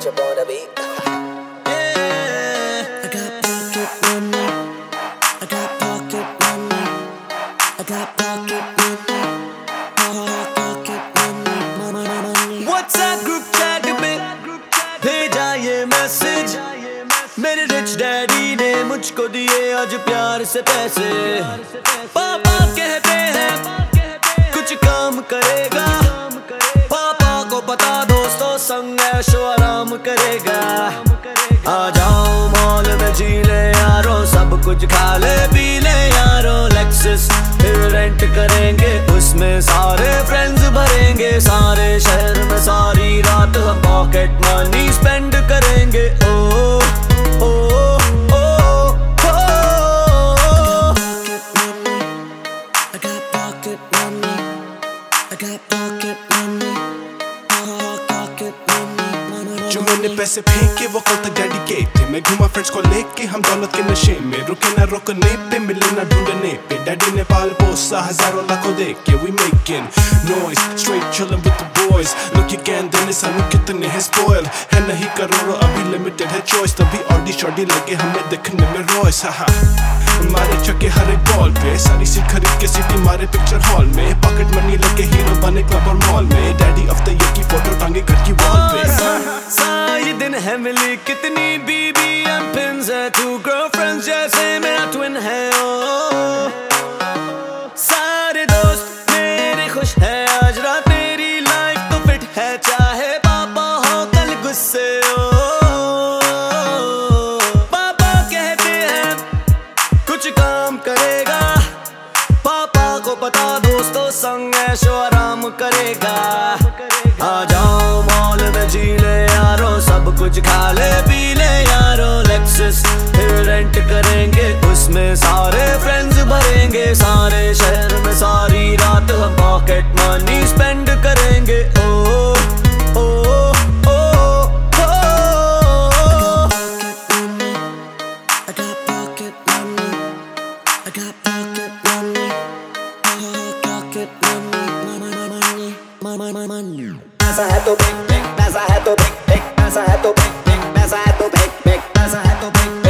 Catch up on the beat. I got pocket money. I got pocket money. I got pocket money. Pocket money. WhatsApp group chat में भेजा ये message, मेरे rich daddy ने मुझको दिए आज प्यार से पैसे। पापा कहते हैं कुछ काम करेगा, पापा को पता दोस्तों संग ऐशो आराम करेगा। आ जाओ मॉल में जी ले यारो, सब कुछ खा ले पी ले यारो। लेक्सस फिर रेंट करेंगे, उसमें सारे फ्रेंड्स भरेंगे। सारे शहर में सारी रात हम पॉकेट मनी स्पेंड करेंगे। ओ ओ ओ ओ I got pocket money. I got pocket money. Pocket money. जो मैंने पैसे फेंके वो कल तक डैडी के थे। मैं घूमा फ्रेंड्स को लेके, हम दौलत के नशे में, रुके ना रोकने पे, मिले ना ढूंढने पे। डैडी ने पाल पोसा हजारों लाखों दे के। We making noise, straight chilling with the boys। Look again देने सानू कितने हैं spoil, है नहीं करोड़ों अभी limited है choice। तभी ऑडी शॉडी लगे हमें देखने में रॉयस। मारे चके हर एक बॉल पे, सारी सी खरीद के सीटी मारे पिक्चर हॉल में। पॉकेट मनी लगे हीरो बने क्लब और मॉल में। डैडी ऑफ द ईयर की फोटो टांगे घर की वॉल पे। ये दिन है मिली कितनी बीबी एंड पिन्स है, टू गर्लफ्रेंड्स जैसे मेरा ट्विन है। ओ सारे दोस्त मेरे खुश है आज रात, मेरी लाइफ तो फिट है चाहे पापा हो कल गुस्से हो। पापा कहते हैं कुछ काम करेगा, पापा को पता दोस्तों संग ऐशो आराम करेगा। आ जाओ मॉल में जी ले यारो, सब कुछ खा ले पी ले यारो। लेक्सस फिर रेंट करेंगे, उसमें सारे फ्रेंड्स भरेंगे। सारे शहर में सारी रात हम पॉकेट मनी स्पेंड करेंगे। ओ ओ ओ ओ I got pocket money. I got pocket money. Pocket money. Money. पैसा है तो बिग बिग, पैसा है तो बिग बिग, पैसा है तो बिग बिग, पैसा है तो बिग बिग, पैसा है तो बिग